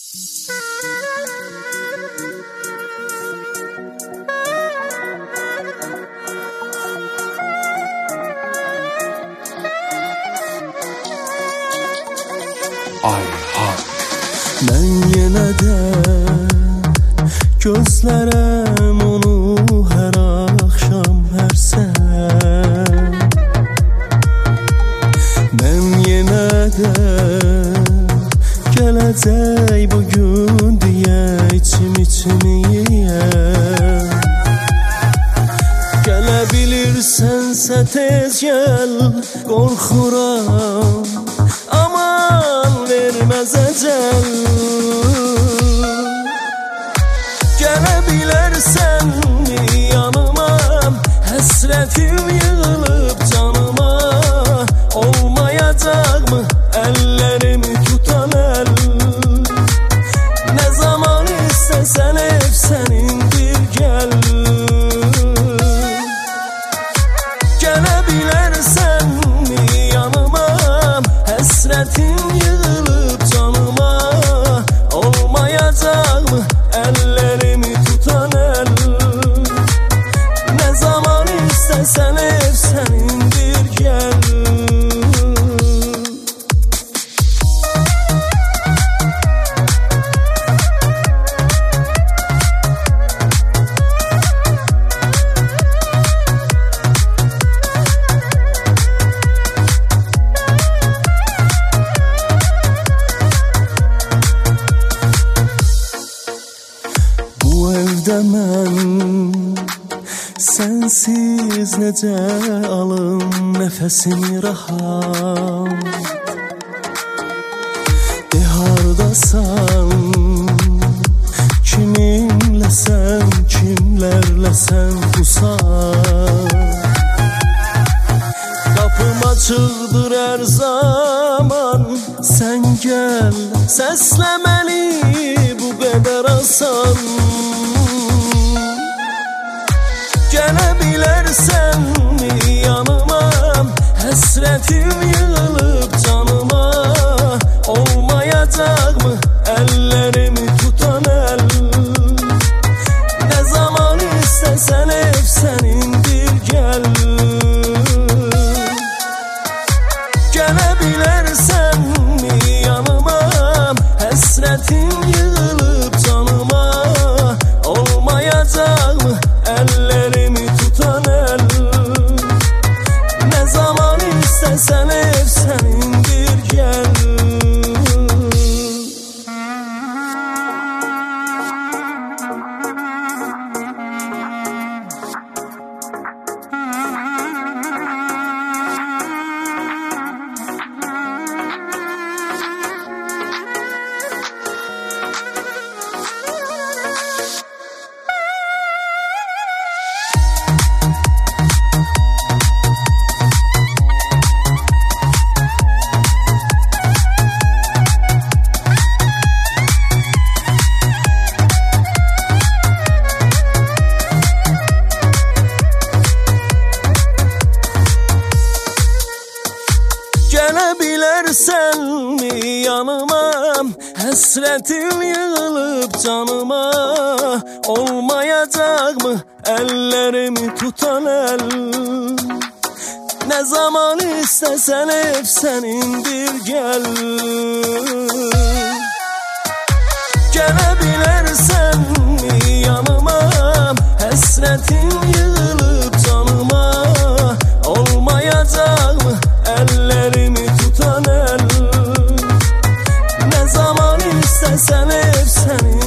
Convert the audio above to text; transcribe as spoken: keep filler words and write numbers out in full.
Ay hak. Mən yenə də gözlərəm onu hər axşam, hər səhər. Mən yenə də gələcək bugün deyə içim içimi yeyər. Gələ bilirsənsə tez gəl, qorxuram verməz əcəl. Gələ bilərsən yanıma, həsrətim yığılıb canıma. Olmayacaqmı əllərimi tutan əl? Nə zaman istəsən ev sənindir, gəl. Gələ bilərsən yanıma, həsrətim yığılıb canıma. Olmayacaqmı əllərimi tutan əl? Nə zaman istəsən ev sənindir, gəl. Mən sənsiz necə alım nəfəsimi rahat? De hardasan, kiminləsən, kimlərləsən bu saat? Qapım açıqdır hər zaman, sən gəl, səslə məni bu qədər asan. Gələ bilərsən yanıma, həsrətim yığılıb canıma. Olmayacaqmı əllərimi tutan əl? Nə zaman istəsən ev sənindir, gəl. Gələ bilərsən yanıma, həsrətim yığılıb canıma. Olmayacaqmı əllərimi tutan əl? Nə zaman istəsən ev sənindir, gəl. Gələ bilərsənmi yanıma, həsrətim yığılıb canıma. Olmayacaqmı əllərimi tutan əl? Nə zaman istəsən ev sənindir, gəl. Gələ bilərsənmi yanıma, həsrətim yığılıb canıma. Olmayacaqmı əllərimi tutan əl? Nə zaman istəsən ev sənindir.